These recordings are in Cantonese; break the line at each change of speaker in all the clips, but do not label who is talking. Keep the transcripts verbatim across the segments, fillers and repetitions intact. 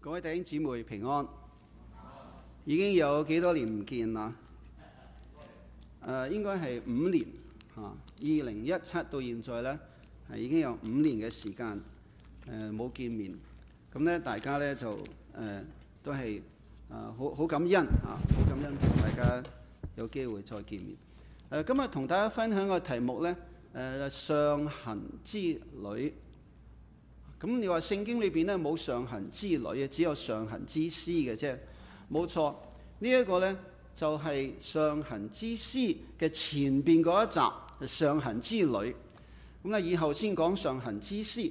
各位弟兄姊妹平安，已經有幾多年唔見啦？誒、呃，應該係五年嚇。二零一七到現在咧，係已經有五年嘅時間誒冇見面。咁咧，大家咧就誒、呃、都係啊好好感恩嚇，好、啊、感恩大家有機會再見面。誒、呃，今日同大家分享嘅題目咧，誒、呃、上行之旅。咁你話聖經裏邊咧冇上行之旅嘅，只有上行之詩嘅啫。冇錯，呢一個咧就係上行之詩嘅前邊嗰一集，上行之旅。咁咧以後先講上行之詩。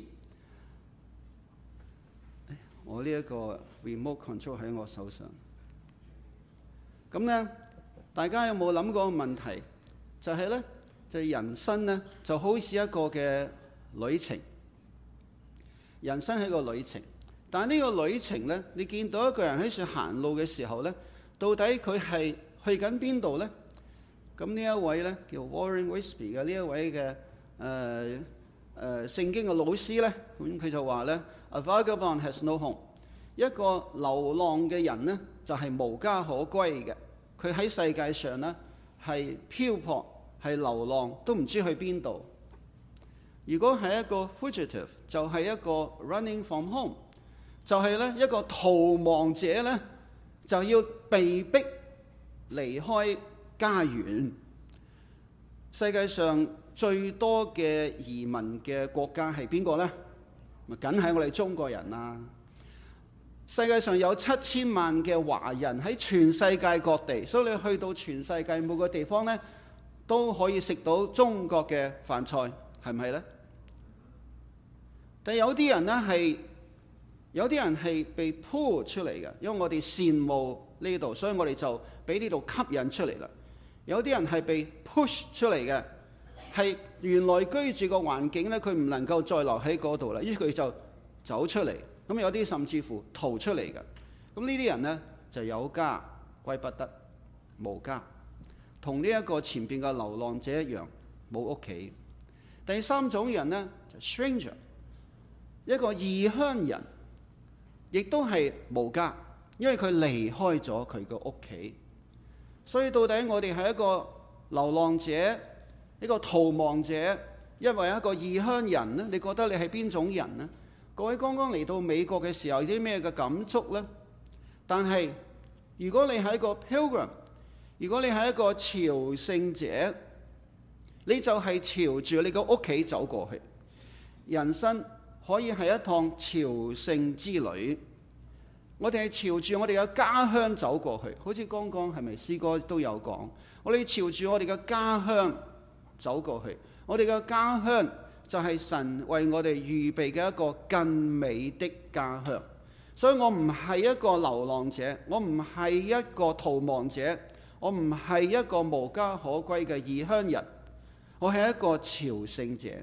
我呢一個 remote control 喺我手上。咁咧，大家有冇諗過個問題？就係咧，就係人生咧就好似一個嘅旅程。人生係一個旅程，但係呢個旅程呢，你見到一個人喺處行路嘅時候呢，到底佢係去緊邊度呢？咁呢一位呢，叫 Warren Wiersbe 嘅呢一位嘅誒誒聖經嘅老師呢，咁佢就話呢 A vagabond has no home。一個流浪嘅人呢，就係、是、無家可歸嘅。佢喺世界上呢，係漂泊，係流浪，都唔知去邊度。如果係一個 fugitive， 就係一個 running from home， 就係咧一個逃亡者咧，就要被逼離開家園。世界上最多嘅移民嘅國家係邊個咧？咪梗係我哋中國人啦。世界上有七千萬嘅華人喺全世界各地，所以你去到全世界每個地方咧，都可以食到中國嘅飯菜。係唔係呢？但有啲人呢係，有啲人係被 pull 出嚟嘅，因為我哋羨慕呢度，所以我哋就俾呢度吸引出嚟啦。有啲人係被 push 出嚟嘅，係原來居住個環境呢，佢唔能夠再留喺嗰度啦，於是佢就走出嚟。咁有啲甚至乎逃出嚟嘅。咁呢啲人呢，就有家歸不得，無家，同呢一個前邊嘅流浪者一樣，冇屋企。第三種人呢，就 stranger， 一個異鄉人，亦都係無家，因為佢離開咗佢嘅屋企。所以到底我哋係一個流浪者，一個逃亡者，因為一個異鄉人呢？你覺得你係邊種人呢？各位剛剛嚟到美國嘅時候有啲咩嘅感觸呢？但係如果你係一個 pilgrim， 如果你係一個朝聖者，你就係朝住你個屋企走過去。人生可以係一趟朝聖之旅。我哋係朝住我哋嘅家鄉走過去，好似剛剛係咪詩歌都有講？我哋朝住我哋嘅家鄉走過去。我哋嘅家鄉就係神為我哋預備嘅一個更美的家鄉。所以我唔係一個流浪者，我唔係一個逃亡者，我唔係一個無家可歸嘅異鄉人。我係一個朝聖者。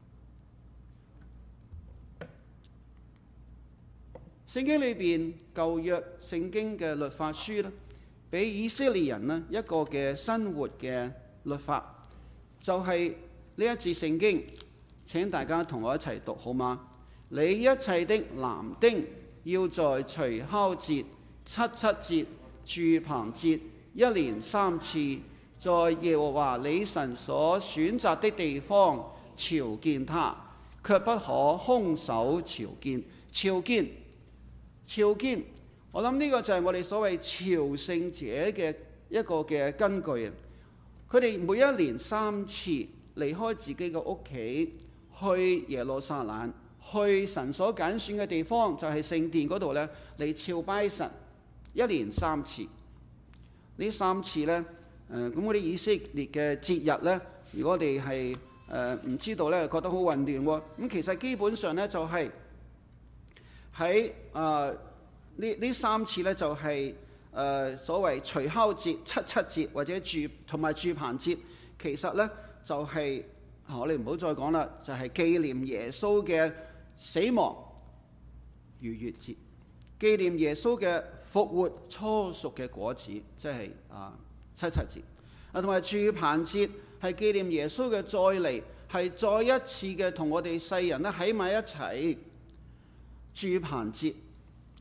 聖經裏邊舊約聖經嘅律法書咧，俾以色列人咧一個嘅生活嘅律法，就係呢一節聖經。請大家同我一齊讀好嗎？你一切的男丁要在除酵節、七七節、住棚節一年三次，在耶和華你神所選擇的地方朝見他，卻不可空手朝見。朝見，朝見，我諗呢個就係我哋所謂朝聖者嘅一個嘅根據。佢哋每一年三次離開自己嘅屋企，去耶路撒冷，去神所揀選嘅地方，就係聖殿嗰度呢，嚟朝拜神。一年三次，呢三次呢。誒咁嗰啲以色列嘅節日呢，如果我哋係誒唔知道呢，覺得好混亂喎。咁其實基本上呢，就係喺誒呢呢三次呢，就係、是、誒、呃、所謂除酵節、七七節或者住同埋住棚節，其實呢，就係、是、我哋唔好再講啦，就係、是、紀念耶穌嘅死亡。逾越節紀念耶穌嘅復活初熟嘅果子，即係啊。七七節啊，同埋住棚節係紀念耶穌嘅再嚟，係再一次嘅同我哋世人咧喺埋一齊。住棚節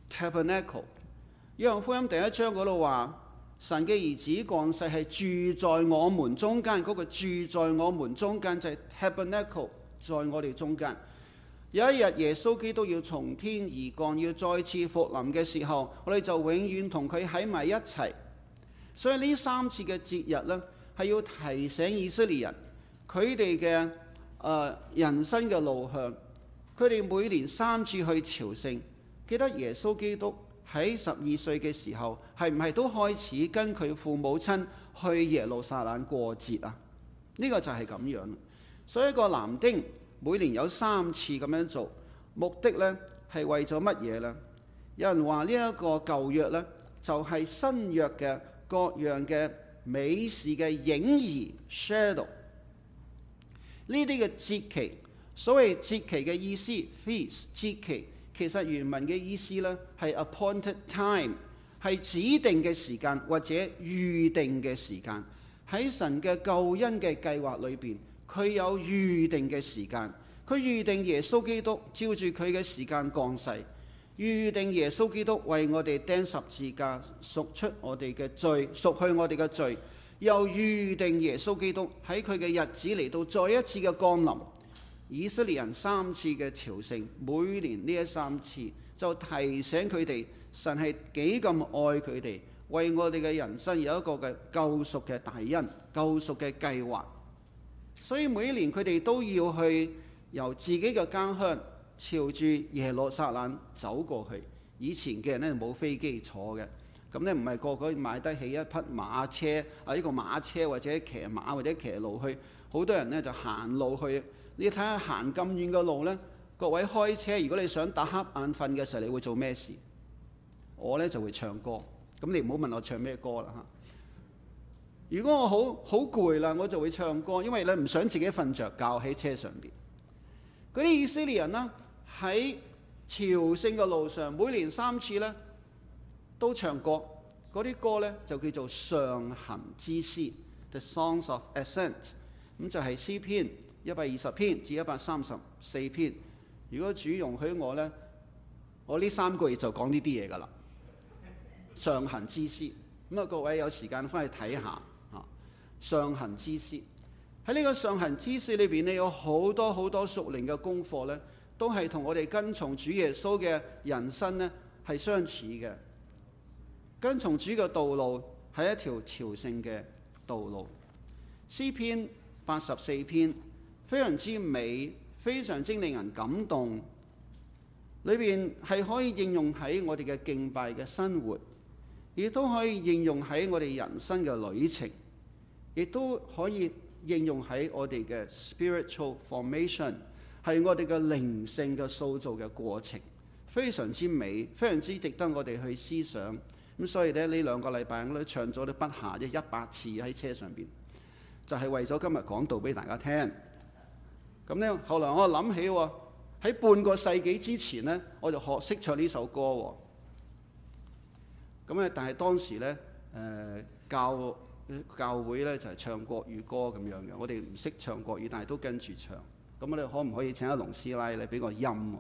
tabernacle。約翰福音第一章嗰度話，神嘅兒子降世係住在我們中間，嗰、那個住在我們中間就係 tabernacle， 在我哋中間。有一日耶穌基督要從天而降，要再次復臨嘅時候，我哋就永遠同佢喺埋一齊。所以呢三次嘅節日呢，係要提醒以色列人佢哋嘅誒人生嘅路向。佢哋每年三次去朝聖，記得耶穌基督喺十二歲嘅時候，係唔係都開始跟佢父母親去耶路撒冷過節啊？呢、這個就係咁樣。所以一個男丁每年有三次咁樣做，目的呢係為咗乜嘢呢？有人話呢一個舊約呢，就係新約嘅各樣嘅美事嘅影兒 shadow。呢啲嘅節期，所謂節期嘅意思 feast 節期，其實原文嘅意思呢係 appointed time， 係指定嘅時間或者預定嘅時間。喺神嘅救恩嘅計劃裏邊，佢有預定嘅時間，佢預定耶穌基督照住佢嘅時間降世，預定耶穌基督為我哋釘十字架，贖出我哋嘅罪，贖去我哋嘅罪，又預定耶穌基督喺佢嘅日子嚟到再一次嘅降臨。以色列人三次嘅朝聖，每年呢一三次就提醒佢哋神係幾咁愛佢哋，為我哋嘅人生有一個嘅救贖嘅大恩、救贖嘅計劃。所以每一年佢哋都要去由自己嘅家鄉朝住耶路撒冷走過去。以前嘅人咧冇飛機坐嘅，咁咧唔係個個買得起一匹馬車啊，呢個馬車或者騎馬或者騎路去，好多人咧就行路去。你睇下行咁遠嘅路呢，各位開車，如果你想打瞌眼瞓嘅時候，你會做咩事？我呢就會唱歌。咁你唔好問我唱咩歌啦嚇。如果我好好攰啦，我就會唱歌，因為咧唔想自己瞓着覺喺車上邊。嗰啲以色列人呢，喺朝聖嘅路上，每年三次呢都唱歌。嗰啲歌呢，就叫做上行之詩 ，The Songs of Ascent。咁就係詩篇一百二十篇至一百三十四篇。如果主容許我呢，我呢三個月就講呢啲嘢噶啦。上行之詩，咁啊各位有時間翻去睇下啊。上行之詩喺呢個上行之詩裏邊呢，有好多好多屬靈嘅功課呢，都係同我哋跟從主耶穌嘅人生呢係相似嘅。跟從主嘅道路係一條朝聖嘅道路。詩篇八十四篇非常之美，非常之令人感動，裏邊係可以應用喺我哋嘅敬拜嘅生活，亦都可以應用喺我哋人生嘅旅程，亦都可以應用喺我哋嘅 spiritual formation， 係我哋嘅靈性嘅塑造嘅過程，非常之美，非常之值得我哋去思想。咁所以咧，呢兩個禮拜我都唱咗啲不下一百次喺車上邊，就係、是、為咗今日講道俾大家聽。咁咧，後來我諗起喎，喺半個世紀之前咧，我就學識唱呢首歌喎。咁咧，但係當時咧，誒、呃、教教會咧就係、是、唱國語歌咁樣嘅，我哋唔識唱國語，但係都跟住唱。咁我哋可唔可以請阿龍師奶嚟俾個音喎？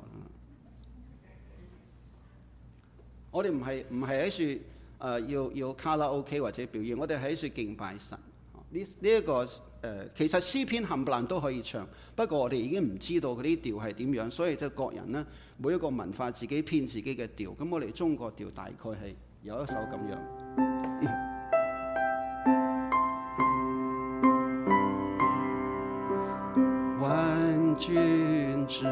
我哋唔係唔係喺處誒要要卡拉 OK 或者表演，我哋喺處敬拜神。呢呢一個誒、呃，其實詩篇冚唪唥都可以唱，不過我哋已經唔知道嗰啲調係點樣，所以即係各人呢，每一個文化自己編自己嘅調。咁我哋中國調大概係有一首咁樣。萬軍之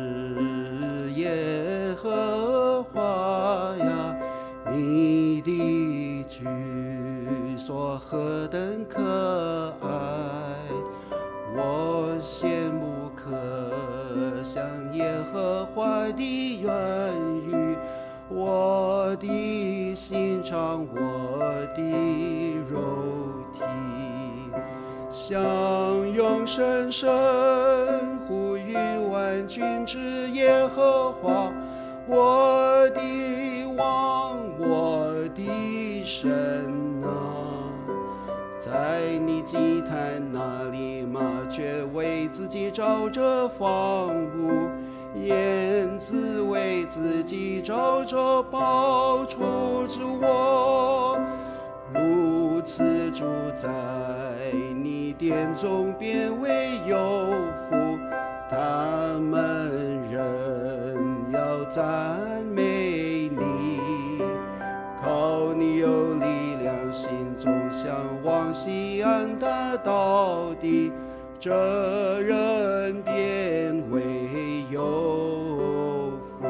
耶和華呀，你的居所何等可愛，我羨慕可想耶和華的園宇，我的心腸，我的肉體，相擁深深呼籲萬軍之耶和華，我的王，我的神啊，在你祭壇那裡，麻雀為自己找着房屋， 燕子為自己找着飽處之窩，如此住在你殿中便為有福，他們仍要讚美你，靠你有力量，心中向往錫安的到底，這人便為有福。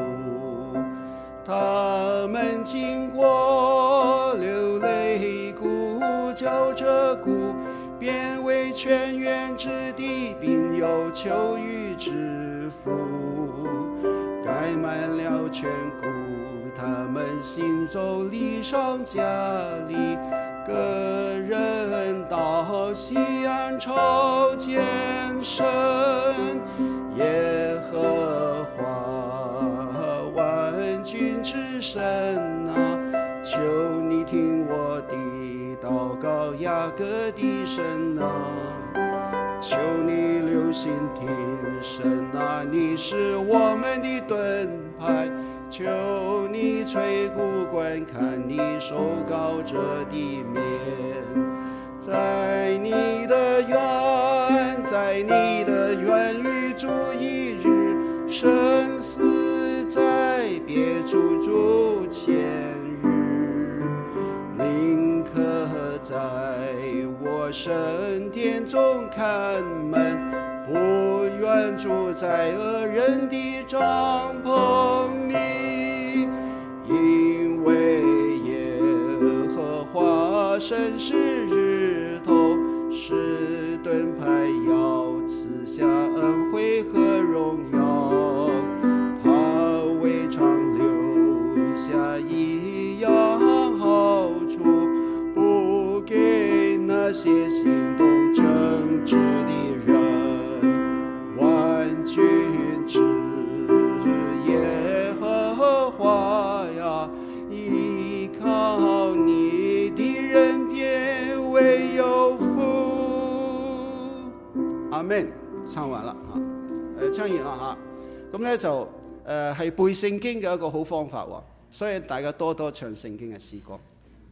他們經過流淚谷，叫着谷，便為泉源之地，並有秋雨之福，蓋滿了全谷。他們行走禮上加力，個人到錫安朝見神，耶和華萬軍之神啊，求你聽我的禱告，雅各的神啊，求你留心聽神啊，你是我們的盾牌，求你垂顧觀看你受膏者的面，在你的院，在你的院宇住一日，生死在別處住千日，寧可在我神殿中看門，不願住在惡人的帳篷裏，因為耶和華神是日頭，是盾牌，要賜下恩惠和榮耀，他未嘗留下一樣好處，不給那些行動正直的人，萬軍之耶和華呀，依靠你的人便為有福。阿們，唱完啦嚇，誒唱完啦嚇，咁咧就誒係、呃、背聖經嘅一個好方法喎，所以大家多多唱聖經嘅詩歌。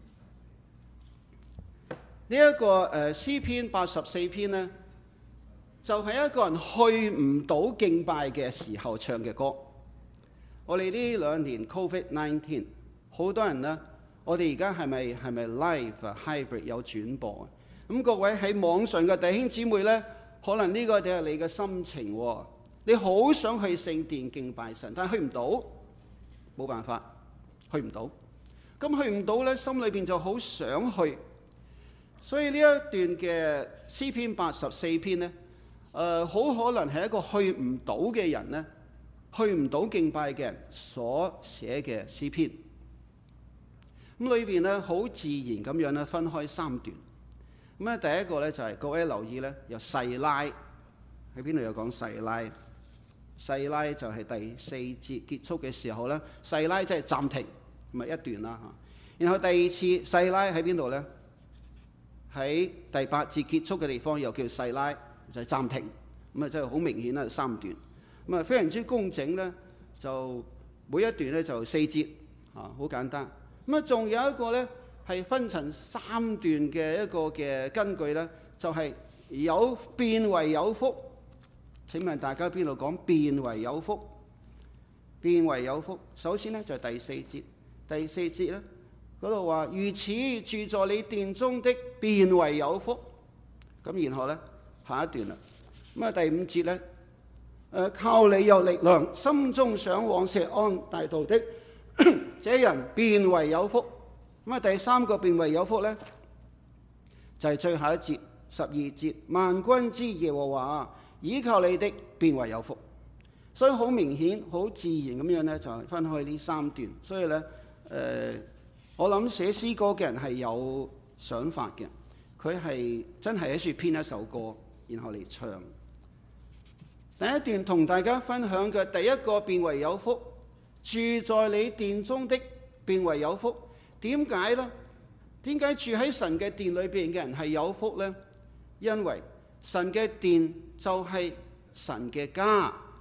呢、這、一個誒、呃、詩篇八十四篇咧，就係、是、一個人去唔到敬拜嘅時候唱嘅歌。我哋呢兩年 Covid 十九， 好多人呢，我哋而家係咪係咪 live 啊 hybrid 有轉播啊？咁各位喺網上嘅弟兄姊妹呢，可能呢個就係你嘅心情喎。你好想去聖殿敬拜神，但係去唔到，冇辦法，去唔到。咁去唔到呢，心裏邊就好想去。所以呢一段嘅詩篇八十四篇呢，誒、呃、好可能係一個去唔到嘅人呢，去唔到敬拜嘅人所寫嘅詩篇。咁裏邊咧好自然咁樣咧分開三段。咁咧第一個咧就係、是、各位留意咧，有細拉喺邊度有講細拉？細拉就係第四節結束嘅時候咧，細拉即係暫停，咪一段啦嚇。然後第二次細拉喺邊度咧？喺第八節結束嘅地方又叫細拉，就係、是、暫停。咁啊真係好明顯啦，三段。咁啊非常之工整咧，就每一段咧就四節嚇，好簡單。咁啊仲有一個咧係分成三段嘅一個嘅根據咧，就係、是、有變為有福。請問大家邊度講變為有福？變為有福。首先咧就係、是、第四節，第四節咧嗰度話如此住在你殿中的變為有福。咁然後咧下一段啦。咁啊第五節咧。誒靠你有力量，心中想往錫安大道的，這人變為有福。咁啊，第三個變為有福呢，就係、是、最後一節十二節，萬軍之耶和華倚靠你的變為有福。所以好明顯、好自然咁樣呢，就係分開呢三段。所以呢，誒、呃，我諗寫詩歌嘅人係有想法嘅，佢係真係喺處編一首歌，然後嚟唱。第一段同大家分享嘅第一個變為有福，住在你殿中的變為有福。點解呢？點解住喺神嘅殿裏邊嘅人係有福呢？因為神嘅殿就係神嘅家，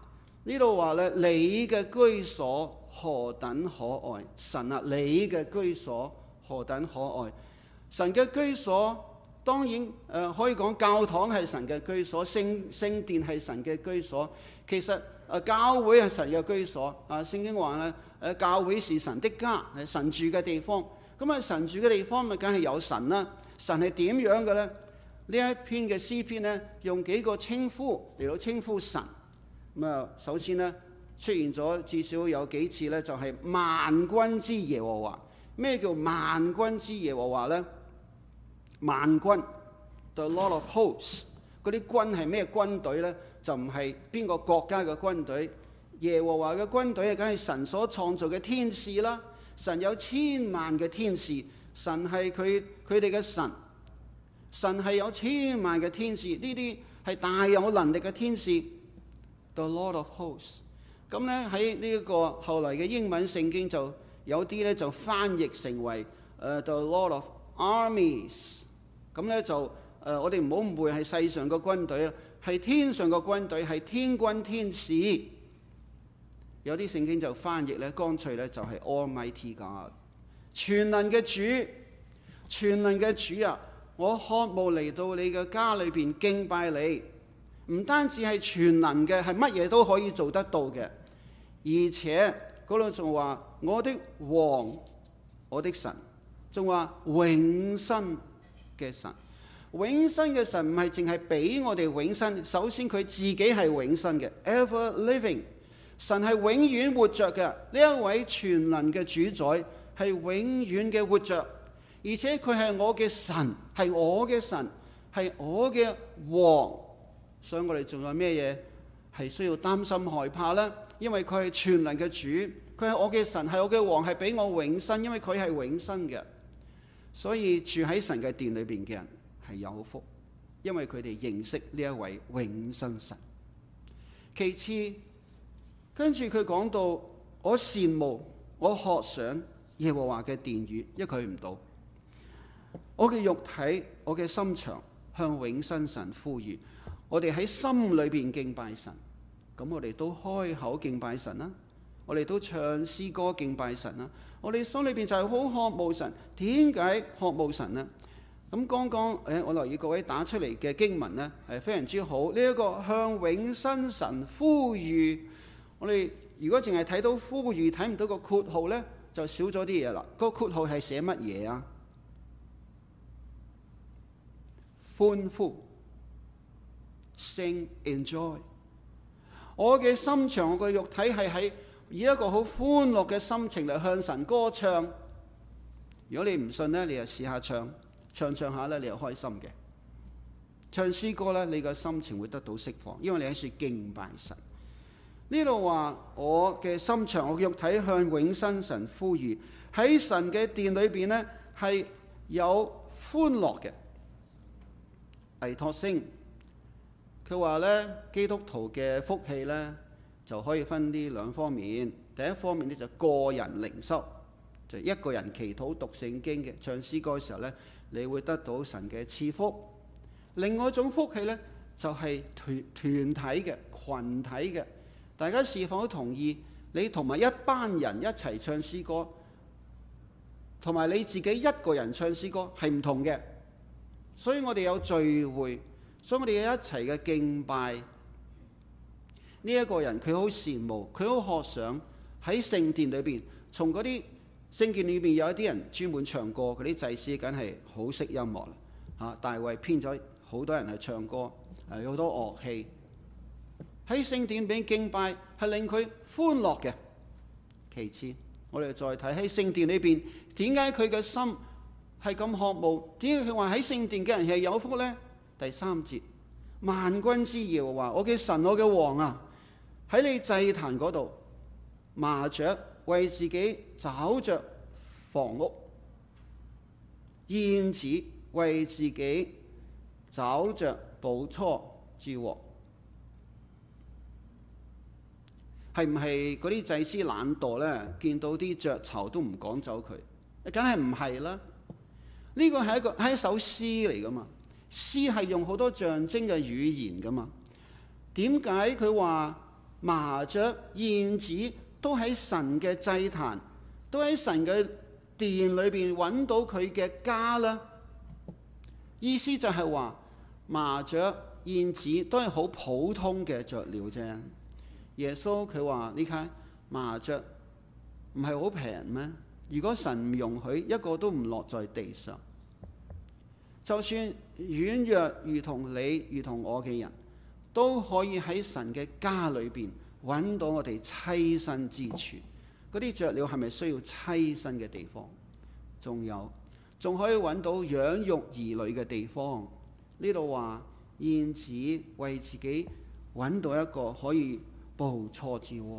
呢度話咧，你嘅居所何等可愛！神啊，你嘅居所何等可愛！神嘅居所當然誒、呃、可以講教堂係神嘅居所，聖聖殿係神嘅居所。其實誒、呃、教會係神嘅居所。啊，聖經話咧，誒教會是神的家，係神住嘅地方。咁啊，神住嘅地方咪梗係有神啦。神係點樣嘅咧？呢一篇嘅詩篇咧，用幾個稱呼嚟到稱呼神。咁啊，首先咧出現咗至少有幾次咧，就係、是、萬軍之耶和華。咩叫萬軍之耶和華咧？萬軍 ，the Lord of hosts， 嗰啲軍係咩軍隊咧？就唔係邊個國家嘅軍隊。耶和華嘅軍隊啊，梗係神所創造嘅天使啦。神有千萬嘅天使，神係佢佢哋嘅神。神係有千萬嘅天使，呢啲係大有能力嘅天使。The Lord of hosts。咁咧喺呢一個後嚟嘅英文聖經就有啲咧就翻譯成為誒、uh, The Lord of armies。咁咧就誒、呃、我哋唔好誤會係世上嘅軍隊啦，係天上嘅軍隊，係天軍天使。有啲聖經就翻譯咧，乾脆咧就係 Almighty God， 全能嘅主，全能嘅主啊！我渴慕嚟到你嘅家裏邊敬拜你，唔單止係全能嘅，係乜嘢都可以做得到嘅，而且嗰度仲話我的王，我的神，仲話永生嘅神。永生嘅神唔係淨係俾我哋永生，首先佢自己係永生嘅 ，ever living， 神係永遠活着嘅，呢一位全能嘅主宰係永遠嘅活着。而且佢係我嘅神，係我嘅神，係我嘅王，所以我哋仲有咩嘢係需要擔心害怕呢？因為佢係全能嘅主，佢係我嘅神，係我嘅王，係俾我永生，因為佢係永生嘅。所以住喺神嘅殿裏邊嘅人係有福，因為佢哋認識呢一位永生神。其次，跟住佢講到我羨慕，我渴想耶和華嘅殿宇，一佢唔到。我嘅肉體，我嘅心腸向永生神呼籲。我哋喺心裏邊敬拜神，咁我哋都開口敬拜神啦。我哋都唱詩歌敬拜神啦。我哋心裏邊就係好渴慕神。點解渴慕神呢？咁剛剛誒，我留意各位打出嚟嘅經文呢，係非常之好。呢、這、一個向永生神呼籲，我哋如果淨係睇到呼籲，睇唔到個括號呢，就少咗啲嘢啦。個括號係寫乜嘢啊？歡呼 ，sing enjoy。我嘅心腸，我嘅肉體係喺以一個好歡樂嘅心情嚟向神歌唱。如果你唔信呢，你就試下唱，唱唱下咧，你又開心嘅。唱詩歌咧，你個心情會得到釋放，因為你喺處敬拜神。呢度話我嘅心腸，我嘅肉體向永生神呼籲，喺神嘅殿裏邊呢，係有歡樂嘅。倪柝聲佢話咧，基督徒嘅福氣咧就可以分呢兩方面。第一方面咧就個人靈修，就一個人祈禱讀聖經嘅唱詩歌嘅時候咧，你會得到神嘅賜福。另外一種福氣咧就係團團體嘅群體嘅，大家是否都同意？你同埋一班人一齊唱詩歌，同埋你自己一個人唱詩歌係唔同嘅。所以我哋有聚會，所以我哋有一齊嘅敬拜。呢、這、一個人佢好羨慕，佢好渴想喺聖殿裏邊，從嗰啲聖殿裏邊有一啲人專門唱歌，嗰啲祭司梗係好識音樂啦。嚇、啊，大衛編咗好多人去唱歌，係有好多樂器喺聖殿裏邊敬拜，係令佢歡樂嘅。其次，我哋再睇喺聖殿裏邊，點解佢嘅心係咁渴慕？點解佢話喺聖殿嘅人係有福呢？第三節，萬軍之耶和華，我嘅神，我嘅王啊，喺你祭壇嗰度，麻雀為自己找着房屋，燕子為自己找着寶雛之窩。係唔係嗰啲祭司懶惰呢？見到啲雀巢都唔趕走佢？梗係唔係啦。呢個係一個係一首詩嚟噶嘛，詩係用好多象徵嘅語言噶嘛。點解佢話麻雀、燕子都喺神嘅祭壇，都喺神嘅殿裏邊揾到佢嘅家啦。意思就係話麻雀、燕子都係好普通嘅雀鳥啫。耶穌佢話：你睇麻雀唔係好平咩？如果神唔容許，一個都唔落在地上。就算軟弱如同你、如同我嘅人，都可以喺神嘅家裏邊揾到我哋棲身之處。嗰啲雀鳥係咪需要棲身嘅地方？仲有，仲可以揾到養育兒女嘅地方。呢度話燕子為自己揾到一個可以捕錯之窩。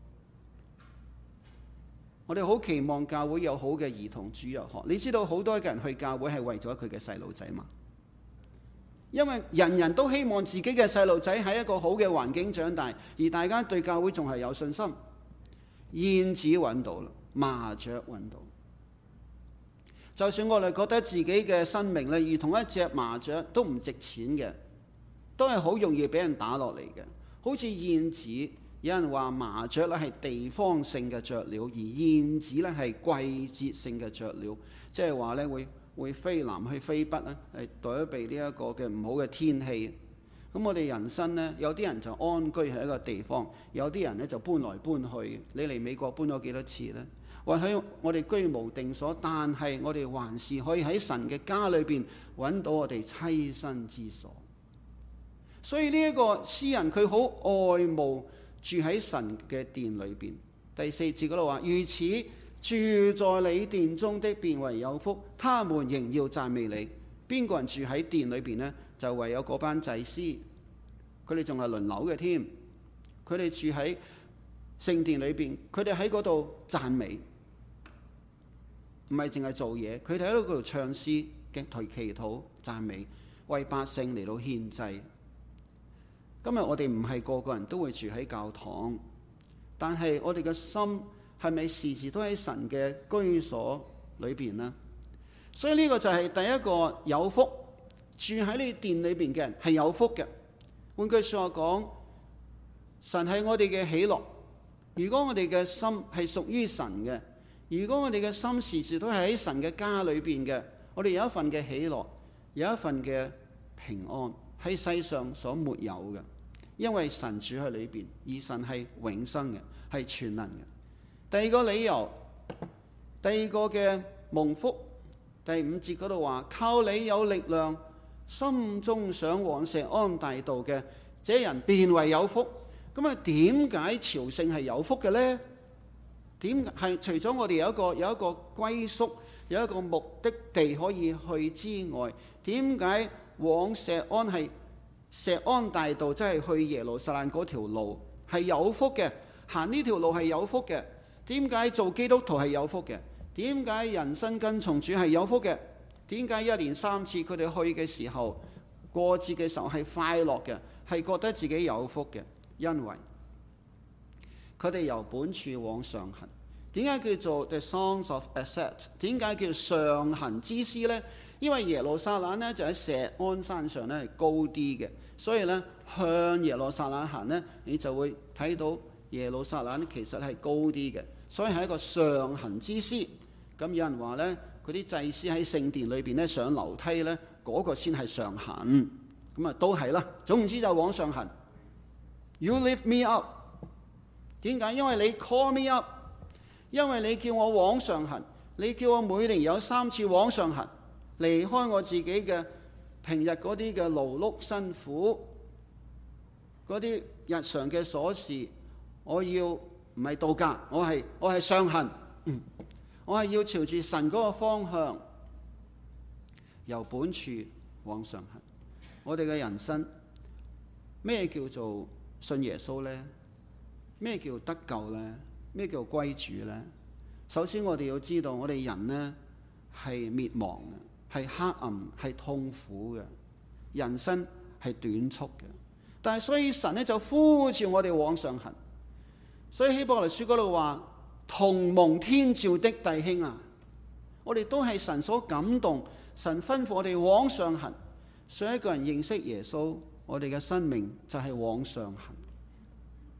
我哋好期望教會有好嘅兒童主日學。你知道好多嘅人去教會係為咗佢嘅細路仔嘛？因為人人都希望自己嘅細路仔喺一個好嘅環境長大，而大家對教會仲係有信心。燕子揾到啦，麻雀揾到。就算我哋覺得自己嘅生命咧，如同一隻麻雀都唔值錢嘅，都係好容易俾人打落嚟嘅。好似燕子，有人話麻雀咧係地方性嘅雀鳥，而燕子咧係季節性嘅雀鳥，即係話咧會會飛南去飛北咧，係躲避呢一個嘅唔好嘅天氣。咁我哋人生呢，有啲人就安居喺一個地方，有啲人呢就搬來搬去。你嚟美國搬咗幾多次呢？或許我哋居無定所，但係我哋還是可以喺神嘅家裏邊揾到我哋棲身之所。所以呢一個詩人佢好愛慕住喺神嘅殿裏邊。第四節嗰度話：如此住在你殿中的便為有福，他們仍要讚美你。邊個人住喺殿裏邊呢？就唯有嗰班祭司，佢哋仲係輪流嘅添。佢哋住喺聖殿裏邊，佢哋喺嗰度讚美，唔係淨係做嘢，佢哋喺嗰度唱詩嘅、祈禱、讚美，為百姓嚟到獻祭。今日我哋唔係個個人都會住喺教堂，但係我哋嘅心係咪時時都喺神嘅居所裏邊呢？所以呢個就係第一個有福。住喺你殿裏邊嘅人係有福嘅。換句說話講，神係我哋嘅喜樂。如果我哋嘅心係屬於神嘅，如果我哋嘅心時時都係喺神嘅家裏邊嘅，我哋有一份嘅喜樂，有一份嘅平安，喺世上所沒有嘅。因為神住喺裏邊，而神係永生嘅，係全能嘅。第二個理由，第二個嘅蒙福，第五節嗰度話：靠你有力量，心中想往錫安大道嘅，這人便為有福。咁啊，點解朝聖係有福嘅呢？點係除咗我哋有一個有一個歸宿，有一個目的地可以去之外，點解往錫安係錫安大道，即係去耶路撒冷嗰條路係有福嘅？行呢條路係有福嘅。點解做基督徒係有福嘅？點解人生跟從主係有福嘅？點解一年三次佢哋去嘅時候，過節嘅時候係快樂嘅，係覺得自己有福嘅？因為佢哋由本處往上行。點解叫做 The Songs of Ascent？ 點解叫上行之詩呢？因為耶路撒冷呢就喺錫安山上呢係高啲嘅，所以呢向耶路撒冷行呢，你就會睇到耶路撒冷其實係高啲嘅，所以係一個上行之詩。咁有人話呢，嗰啲祭司喺聖殿裏邊呢上樓梯呢，嗰個先係上行。咁啊都係啦，總言之就往上行。You lift me up。點解？因為你 call me up， 因為你叫我往上行，你叫我每年有三次往上行，離開我自己嘅平日嗰啲嘅勞碌辛苦，嗰啲日常嘅瑣事，我要唔係度假，我係我係上行。嗯我係要朝住神嗰個方向，由本處往上行。我哋嘅人生咩叫做信耶穌呢？咩叫得救呢？咩叫歸主呢？首先我哋要知道，我哋人呢係滅亡嘅，係黑暗，係痛苦嘅，人生係短促嘅。但係所以神呢就呼召我哋往上行。所以希伯來書嗰度話，同蒙天召的弟兄啊，我哋都係神所感動，神吩咐我哋往上行。所以一個人認識耶穌，我哋嘅生命就係往上行。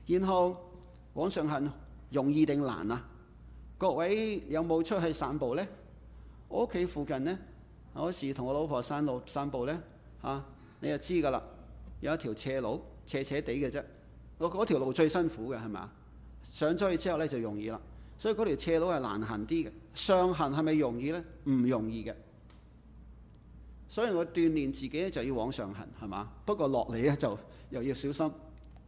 然後往上行容易定難啊？各位有冇出去散步呢？我屋企附近呢，有時同我老婆散路散步呢，嚇、啊、你就知㗎啦。有一條斜路，斜斜地嘅啫。我嗰條路最辛苦嘅係咪啊？上咗去之後呢，就容易啦。所以嗰條斜路係難行啲嘅。上行係咪容易呢？唔容易嘅。所以我鍛鍊自己咧就要往上行係嘛？不過落嚟咧就又要小心。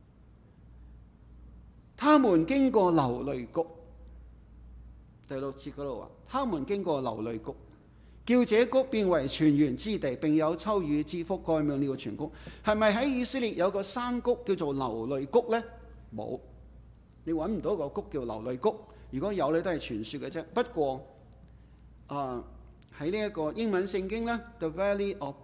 他們經過流淚谷，第六節嗰度話：他們經過流淚谷，叫這谷變為泉源之地，並有秋雨之福蓋滿了全谷。係咪喺以色列有個山谷叫做流淚谷呢？冇，你揾唔到個谷叫流淚谷。如果有，你都係傳説嘅啫。不過啊，喺呢一個英文聖經咧 ，The Valley of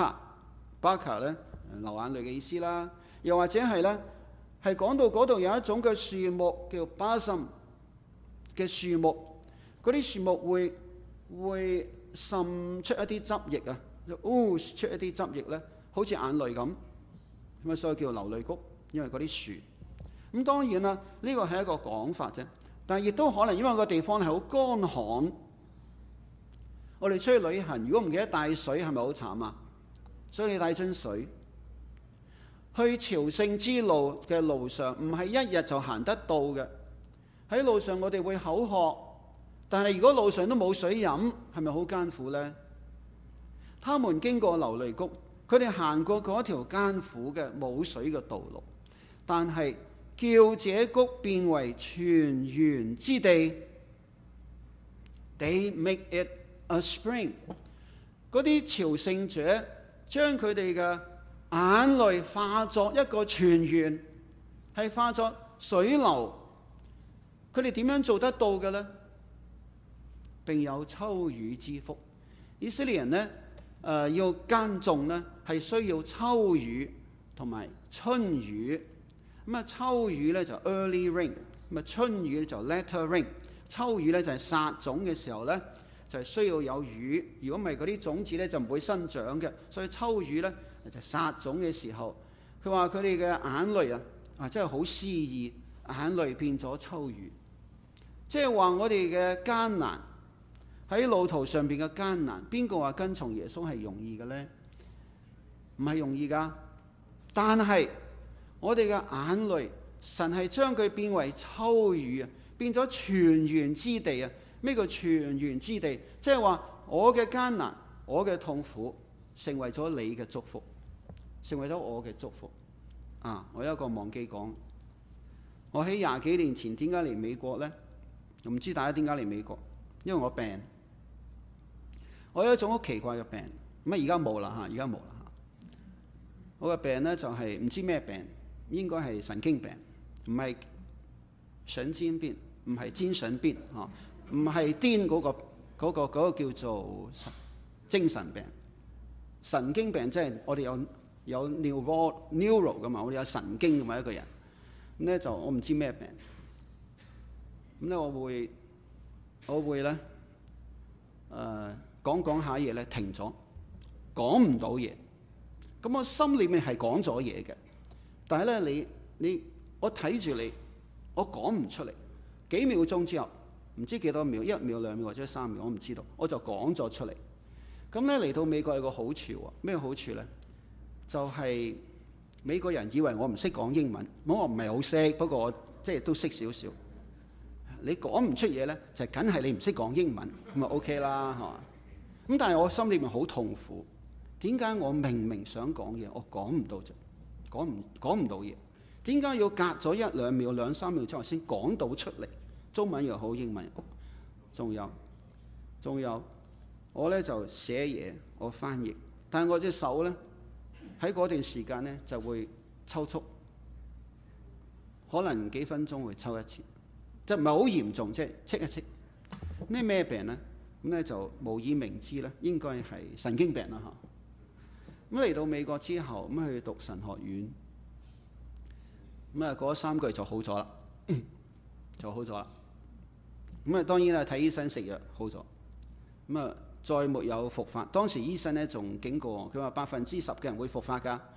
Baca，Baca 咧流眼淚嘅意思啦。又或者係咧，係講到嗰度有一種嘅樹木叫巴森嘅樹木，嗰啲樹木會會滲出一啲汁液啊，就 ooze 出一啲汁液咧，好似眼淚咁，咁啊所以叫流淚谷，因為嗰啲樹。咁當然啦，呢個係一個講法啫，但係亦都可能因為個地方係好乾旱。我哋出去旅行，如果唔記得帶水，係咪好慘啊？所以你帶樽水。去朝聖之路嘅路上，唔係一日就行得到嘅。喺路上我哋會口渴，但係如果路上都冇水飲，係咪好艱苦呢？他們經過流淚谷，佢哋行過嗰條艱苦嘅冇水嘅道路，但係叫這谷變為泉源之地。They make it a spring。嗰啲朝聖者將佢哋嘅眼淚化作一個泉源，係化作水流。佢哋點樣做得到嘅呢？並有秋雨之福。以色列人呢，誒、呃、要耕種呢，係需要秋雨同埋春雨。咁啊，秋雨咧就 early rain，咁啊春雨就 later rain。秋雨咧就係撒種嘅時候咧，就係需要有雨。如果唔係嗰啲種子咧就唔會生長嘅。所以秋雨咧就撒種嘅時候，佢話佢哋嘅眼淚啊，啊真係好詩意，眼淚變咗秋雨。即係話我哋嘅艱難，喺路途上邊嘅艱難，邊個話跟從耶穌係容易嘅咧？唔係容易㗎。但係我哋嘅眼淚，神係將佢變為秋雨啊，變咗泉源之地啊！咩叫泉源之地？即係話我嘅艱難，我嘅痛苦，成為咗你嘅祝福，成為咗我嘅祝福啊！我有一個忘記講，我喺廿幾年前點解嚟美國呢？唔知大家點解嚟美國？因為我病，我有一種好奇怪嘅病，咁啊而家冇啦嚇，而家冇啦嚇。我嘅病呢，就係唔知咩病，應該係神經病，唔係神經病，唔係精神病嚇，唔係癲嗰個嗰個嗰個叫做精神病。神經病即係我哋有有 neuro neuro 噶嘛，我哋有神經咁嘛一個人。咁咧就我唔知咩病，咁咧我會我會咧誒講講下嘢咧停咗，講唔到嘢。咁我心裏面係講咗嘢嘅，但係咧你你我睇住你，我講唔出嚟。幾秒鐘之後，唔知幾多秒，一秒兩秒或者三秒，我唔知道，我就講咗出嚟。咁咧嚟到美國有個好處喎，咩好處咧？就係、是、美國人以為我唔識講英文，咁我唔係好識，不過我即係都識少少。你講唔出嘢咧，就梗係你唔識講英文，咁咪 OK 啦，係嘛？咁但係我心裏面好痛苦。點解我明明想講嘢，我講唔到啫？講唔講唔到嘢？點解要隔咗一兩秒、兩三秒之後先講到出嚟？中文又好，英文又好，仲有仲有，我咧就寫嘢，我翻譯，但係我隻手咧喺嗰段時間咧就會抽搐，可能幾分鐘會抽一次，即係唔係好嚴重，即係戚一戚。咩咩病咧？咁咧就無以名之咧，應該係神經病啦嚇。咁嚟到美國之後，咁去讀神學院，咁啊嗰三個月就好咗啦，就好咗啦。咁啊當然啦，睇醫生食藥好咗，咁啊再沒有復發。當時醫生咧仲警告我，佢話百分之十嘅人會復發㗎。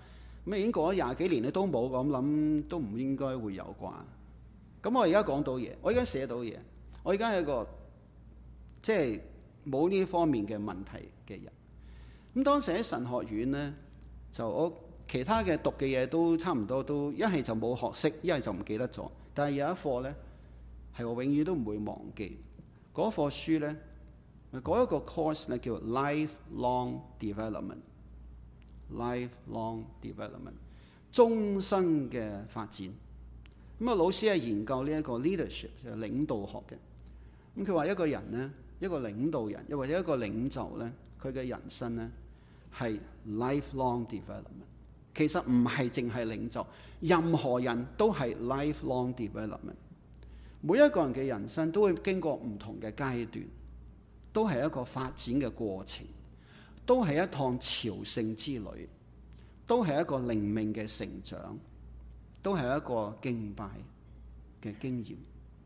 咁已經過咗廿幾年咧都冇，咁諗都唔應該會有啩。咁我而家講到嘢，我而家寫到嘢，我而家係一個即係冇呢方面嘅問題嘅人。咁當時喺神學院咧，就我其他嘅讀嘅嘢都差唔多，都一係就冇學識，一係就唔記得咗。但係有一課咧係我永遠都唔會忘記，嗰課書咧，嗰一個 course 咧叫 lifelong development，lifelong development， 終生嘅發展。咁啊，老師係研究呢一個 leadership， 就係領導學嘅。咁佢話一個人咧，一個領導人，又或者一個領袖咧，佢嘅人生咧係 lifelong development。其實唔係淨係領袖，任何人都係 lifelong development。每一個人嘅人生都會經過唔同嘅階段，都係一個發展嘅過程，都係一趟朝聖之旅，都係一個靈命嘅成長，都係一個敬拜嘅經驗。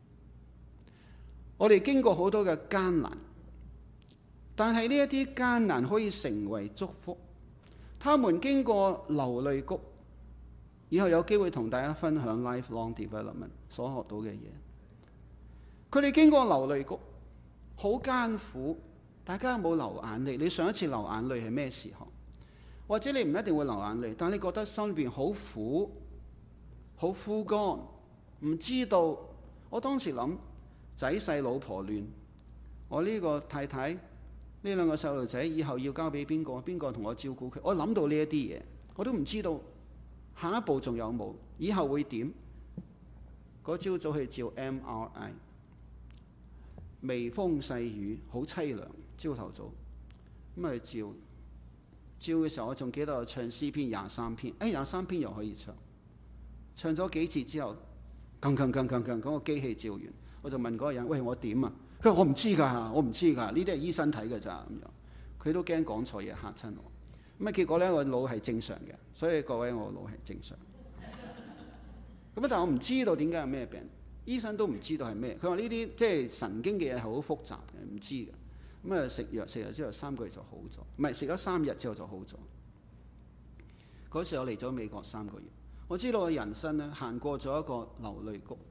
我哋經過好多嘅艱難，但係呢一啲艱難可以成為祝福。他們經過流淚谷，以後有機會同大家分享 lifelong development 所學到嘅嘢。佢哋經過流淚谷，好艱苦。大家有冇流眼淚？你上一次流眼淚係咩時候？或者你唔一定會流眼淚，但你覺得心裏邊好苦，好枯乾，唔知道。我當時諗，仔細老婆亂，我呢個太太呢兩個細路仔以後要交俾邊個？邊個同我照顧佢？我諗到呢一啲嘢，我都唔知道下一步仲有冇，以後會點？嗰朝早去照 M R I， 微風細雨，好凄涼。朝頭早咁去照，照嘅時候我仲記得我唱詩篇廿三篇，誒廿三篇又可以唱，唱咗幾次之後，更更更更更嗰個機器照完，我就問嗰個人：喂，我點啊？佢話我唔知㗎，我唔知㗎，呢啲係醫生睇㗎咋咁樣。佢都驚講錯嘢嚇親我。咁啊結果咧，我腦係正常嘅，所以各位我腦係正常。咁啊，但係我唔知道點解有咩病，醫生都唔知道係咩。佢話呢啲即係神經嘅嘢係好複雜嘅，唔知嘅。咁啊食藥食藥之後三個月就好咗，唔係食咗三日之後就好咗。嗰時我嚟咗美國三個月，我知道我人生咧行過咗一個流淚谷。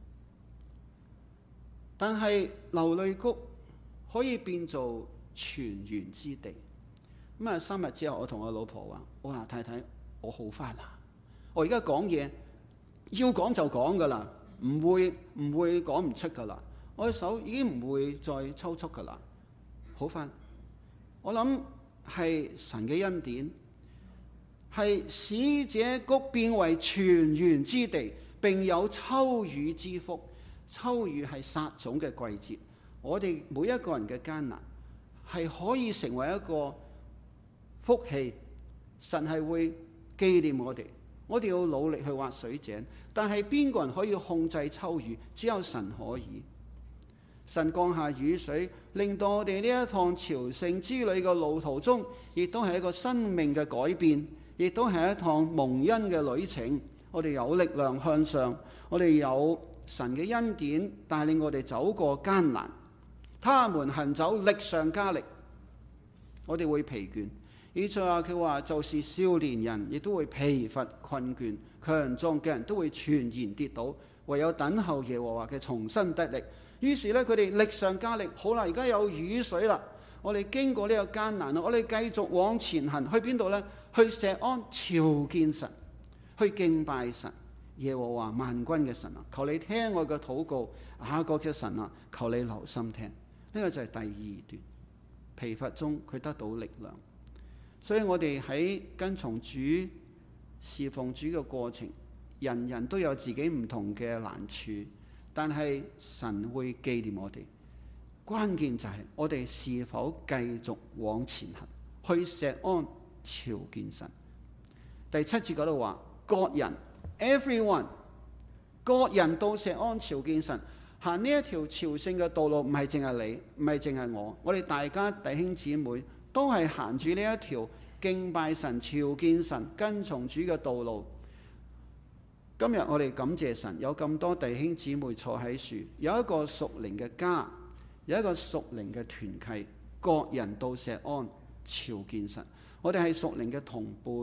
但係流淚谷可以變做泉源之地。咁啊，三日之後，我同我老婆話：我話太太，我好返啦！我而家講嘢要講就講噶啦，唔會唔會講唔出噶啦。我嘅手已經唔會再抽搐噶啦，好返。我諗係神嘅恩典，係使這谷變為泉源之地，並有秋雨之福。秋雨係撒種嘅季節，我哋每一個人嘅艱難係可以成為一個福氣。神係會紀念我哋，我哋要努力去挖水井，但係邊個人可以控制秋雨？只有神可以。神降下雨水，令到我哋呢一趟朝聖之旅嘅路途中，亦都係一個生命嘅改變，亦都係一趟蒙恩嘅旅程。我哋有力量向上，我哋有神嘅恩典帶領我哋走過艱難，他們行走力上加力，我哋會疲倦。以賽亞佢話，就是少年人亦都會疲乏困倦，強壯嘅人都會全然跌倒，唯有等候耶和華嘅重新得力。於是咧，佢哋力上加力。好啦，而家有雨水啦，我哋經過呢個艱難啦，我哋繼續往前行，去邊度呢？去錫安朝見神，去敬拜神。耶和華萬軍嘅神啊，求你聽我嘅禱告。雅各嘅神啊，求你留心聽。呢、這個就係第二段，疲乏中佢得到力量。所以我哋喺跟從主、侍奉主嘅過程，人人都有自己唔同嘅難處，但係神會紀念我哋。關鍵就係我哋是否繼續往前行，去錫安朝見神。第七節嗰度話，各人 everyone， 各人到錫安朝見神。行呢一條朝聖嘅道路，唔係淨係你，唔係淨係我，我哋大家弟兄姊妹都係行住呢一條敬拜神、朝見神、跟從主嘅道路。今日我哋感謝神，有咁多弟兄姊妹坐喺樹，有一個屬靈嘅家，有一個屬靈嘅團契，各人到錫安朝見神。我哋係屬靈嘅同伴，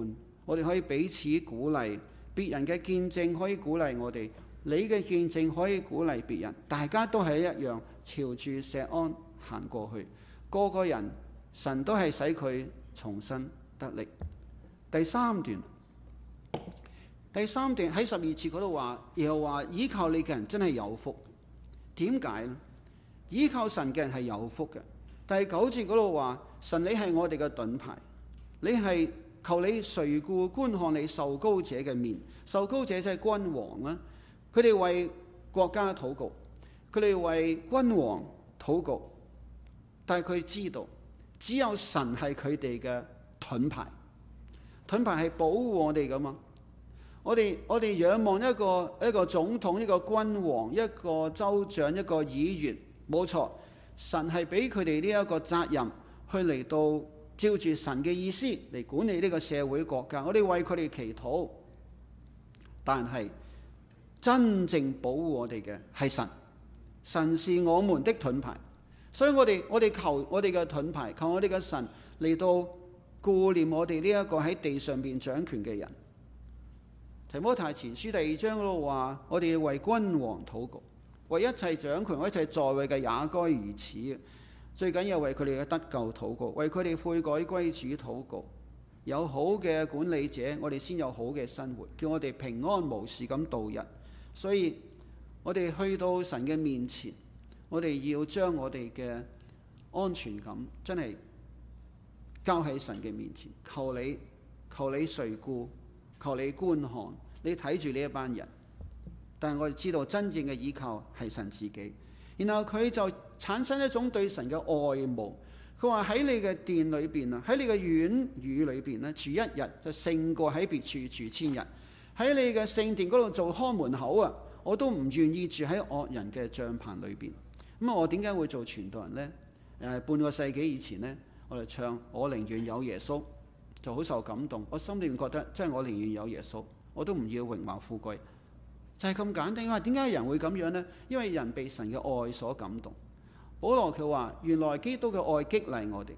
我哋可以彼此鼓勵，別人嘅見證可以鼓勵我哋，你嘅見證可以鼓勵別人，大家都係一樣朝住錫安行過去，個個人神都係使佢重新得力。第三段，第三段喺十二節嗰度話，耶和華倚靠你嘅人真係有福。點解呢？倚靠神嘅人係有福嘅。第九節嗰度話，神你係我哋嘅盾牌，你係求你垂顧觀看你受膏者嘅面。受膏者即係君王啦，佢哋為國家禱告，佢哋為君王禱告，但係佢知道只有神係佢哋嘅盾牌，盾牌係保護我哋噶嘛。我哋我哋仰望一個一個總統，一個君王，一個州長，一個議員，冇錯，神係俾佢哋呢一個責任去嚟到照住神嘅意思嚟管理呢個社會國家。我哋為佢哋祈禱，但係真正保護我哋嘅係神，神是我們的盾牌。所以我哋我哋求我哋嘅盾牌，求我哋嘅神嚟到顧念我哋呢一個喺地上邊掌權嘅人。提摩太前書第二章嗰度話，我哋要為君王禱告，為一切掌權、為一切在位嘅也該如此。最緊要為佢哋嘅得救禱告，為佢哋悔改歸主禱告。有好嘅管理者，我哋先有好嘅生活，叫我哋平安無事咁度日。所以我哋去到神嘅面前，我哋要將我哋嘅安全感真係交喺神嘅面前，求你求你垂顧，求你觀看，你睇住呢一班人。但係我哋知道真正嘅依靠係神自己。然後佢就產生一種對神嘅愛慕。佢話喺你嘅殿裏邊啊，喺你嘅院宇裏邊咧，住一日就勝過喺別處住千日。喺你嘅聖殿嗰度做看門口啊，我都唔願意住喺惡人嘅帳棚裏邊。咁我點解會做傳道人呢？誒，半個世紀以前呢，我哋唱我寧願有耶穌，就好受感動。我心裏面覺得，真係我寧願有耶穌，我都唔要榮華富貴。就係咁簡單。因為點解人會咁樣呢？因為人被神嘅愛所感動。保羅佢話：原來基督嘅愛激勵我哋，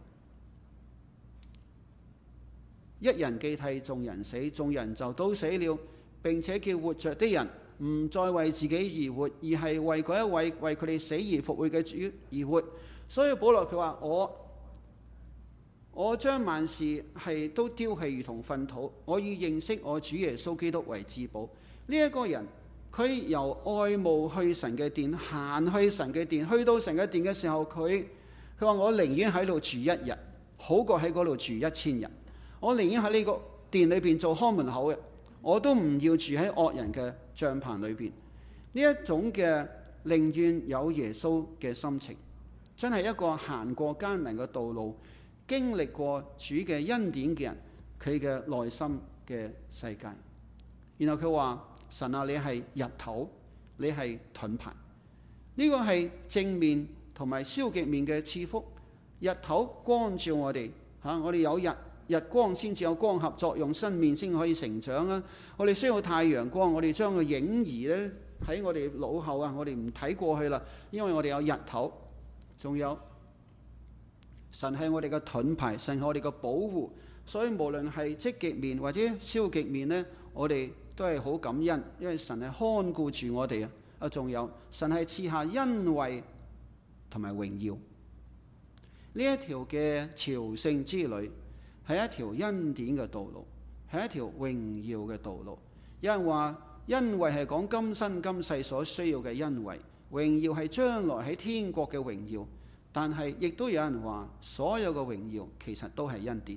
一人既替眾人死，眾人就都死了，並且叫活着的人唔再為自己而活，而係為嗰一位為佢哋死而復活嘅主而活。所以保羅佢話：我我將萬事係都丟棄如同糞土，我要認識我主耶穌基督為至寶。呢、這、一個人。佢由愛慕去神嘅殿，行去神嘅殿，去到神嘅殿嘅時候，佢佢話：我寧願喺度住一日，好過喺嗰度住一千日。我寧願喺呢個殿裏邊做看門口嘅，我都唔要住喺惡人嘅帳棚裏邊。呢一種嘅寧願有耶穌嘅心情，真係一個行過艱難嘅道路，經歷過主嘅恩典嘅人，佢嘅內心嘅世界。然後佢話：神啊，你係日頭，你係盾牌。呢、這個係正面同埋消極面嘅賜福。日頭光照我哋嚇、啊，我哋有日日光先至有光合作用，生命先可以成長啊。我哋需要太陽光，我哋將個影兒咧喺我哋腦後啊，我哋唔睇過去啦，因為我哋有日頭。仲有神係我哋嘅盾牌，神係我哋嘅保護。所以無論係積極面或者消極面呢，我哋都係好感恩，因為神係看顧住我哋啊！啊，仲有神係賜下恩惠同埋榮耀。呢一條嘅朝聖之旅係一條恩典嘅道路，係一條榮耀嘅道路。有人話恩惠係講今生今世所需要嘅恩惠，榮耀係將來喺天國嘅榮耀。但係亦都有人話，所有嘅榮耀其實都係恩典。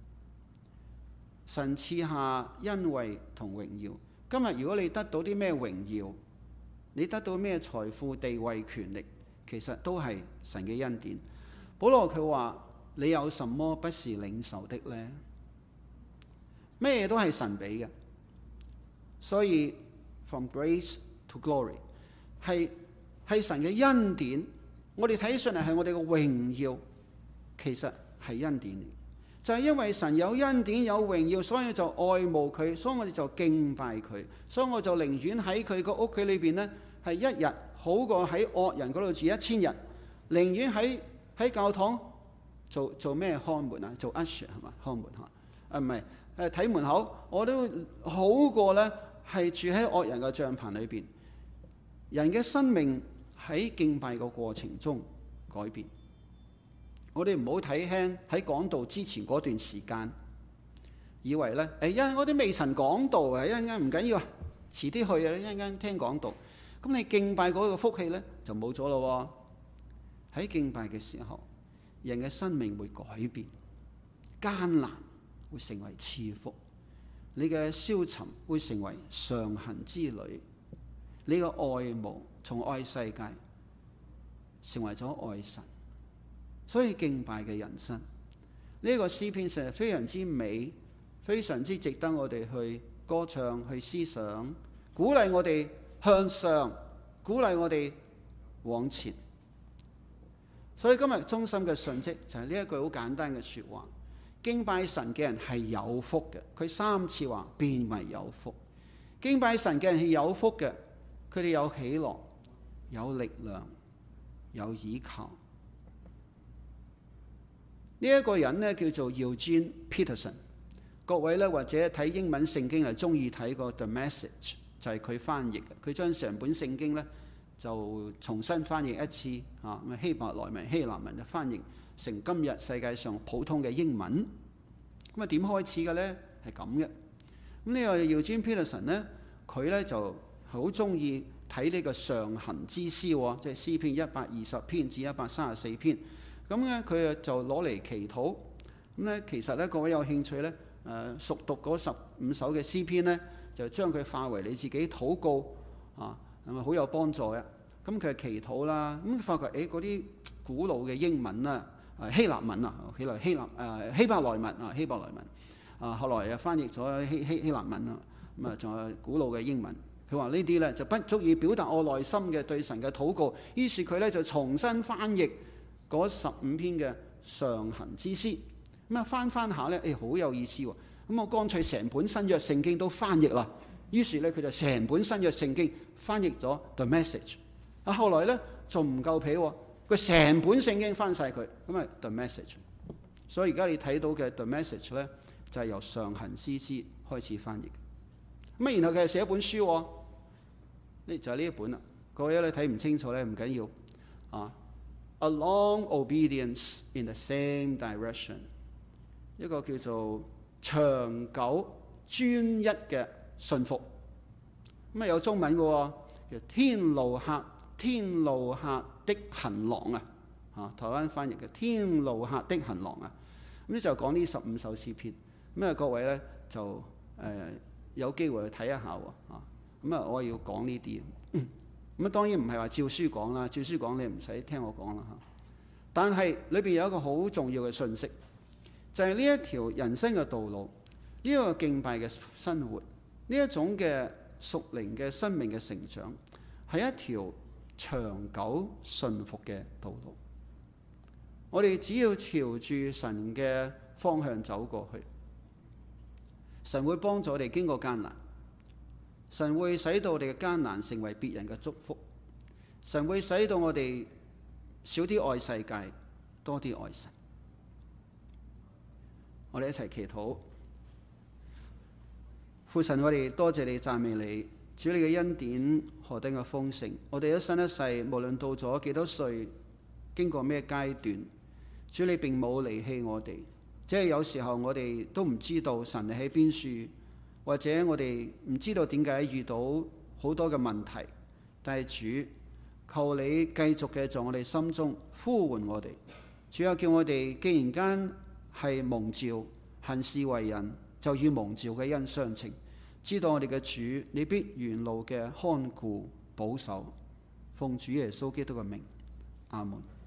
神賜下恩惠同榮耀。今日如果你得到啲咩榮耀，你得到咩財富、地位、權力，其實都係神嘅恩典。保羅佢話：你有什麼不是領受的呢？咩都係神俾嘅。所以 from grace to glory 係係神嘅恩典。我哋睇上嚟係我哋嘅榮耀，其實係恩典嚟。就係因為神有恩典有榮耀，所以就愛慕佢，所以我哋就敬拜佢，所以我就寧願喺佢個屋企裏邊呢，係一日好過喺惡人嗰度住一千日，寧願喺喺教堂做做咩看門啊，做 usher 係嘛，看門嚇啊，唔係誒睇門口，我都好過咧係住喺惡人嘅帳棚裏邊。人嘅生命喺敬拜嘅過程中改變。我哋唔好睇輕喺講道之前嗰段時間，以為咧誒，因為我啲未曾講道啊，一陣間唔緊要啊，遲啲去啊，一陣間聽講道。咁你敬拜嗰個福氣咧就冇咗咯。喺敬拜嘅時候，人嘅生命會改變，艱難會成為賜福，你嘅消沉會成為上行之旅，你嘅愛慕從愛世界成為咗愛神。所以敬拜嘅人生，呢、這個詩篇實係非常之美，非常之值得我哋去歌唱、去思想，鼓勵我哋向上，鼓勵我哋往前。所以今日中心嘅訊息就係呢一句好簡單嘅說話：敬拜神嘅人係有福嘅。佢三次話變為有福。敬拜神嘅人係有福嘅，佢哋有喜樂、有力量、有依靠。呢、這、一個人呢，叫做 Eugene Peterson。各位呢，或者睇英文聖經係中意睇個 The Message， 就係佢翻譯嘅。佢將成本聖經呢，就重新翻譯一次啊，希伯來文、希臘文就翻譯成今日世界上普通嘅英文。咁啊點開始嘅呢？係咁嘅。咁呢個 Eugene Peterson 呢，佢呢就好中意睇呢個上行之詩喎，即係詩篇一百二十篇至一百三十四篇。咁咧佢就攞嚟祈禱。咁咧其實咧各位有興趣咧，誒、呃、熟讀嗰十五首嘅詩篇咧，就將佢化為你自己禱告啊，係咪好有幫助嘅？咁佢係祈禱啦，咁發覺誒嗰啲古老嘅英文啊，誒希臘文啊，希臘希臘誒希伯來文啊，希伯來文啊，後來又翻譯咗希希希臘文啊，咁啊仲有古老嘅英文。佢話呢啲咧就不足以表達我內心嘅對神嘅禱告，於是佢咧就重新翻譯嗰十五篇嘅上行之詩。咁啊翻翻下咧，誒、哎、好有意思喎。咁我乾脆成本新約聖經都翻譯啦。於是咧佢就成本新約聖經翻譯咗 The Message。啊後來咧仲唔夠皮喎，佢成本聖經翻晒佢，咁啊 The Message。所以而家你睇到嘅 The Message 咧，就係、是、由上行之詩開始翻譯。咁啊然後佢係寫一本書喎，呢就係、是、呢一本啦。各位你睇唔清楚咧，唔緊要啊。A long obedience in the same direction， 一個叫做長久專一嘅信服。咁啊有中文嘅喎，叫天路客，天路客的行囊啊，嚇台灣翻譯嘅天路客的行囊啊。咁呢就講呢十五首詩篇。咁啊各位咧就誒、呃、有機會去睇一下喎，啊咁啊我要講呢啲。嗯咁啊，當然唔係話照書講啦，照書講你唔使聽我講啦嚇。但係裏邊有一個好重要嘅信息，就係呢一條人生嘅道路，呢一個敬拜嘅生活，呢一種嘅屬靈嘅生命嘅成長，係一條長久順服嘅道路。我哋只要朝住神嘅方向走過去，神會幫助我哋經過艱難。神會使到我哋嘅艱難成為別人嘅祝福，神會使到我哋少啲愛世界，多啲愛神。我哋一齊祈禱。父神，我哋多謝你，讚美你，主，你嘅恩典何等嘅豐盛。我哋一生一世，無論到咗幾多歲，經過咩階段，主你並冇離棄我哋。即係有時候我哋都唔知道神你喺邊處，或者我哋唔知道點解遇到好多嘅問題，但係主，求你繼續嘅在我哋心中呼喚我哋。主啊，叫我哋既然間係蒙召行事為人，就與蒙召嘅恩相稱，知道我哋嘅主，你必沿路嘅看顧保守，奉主耶穌基督嘅名，阿門。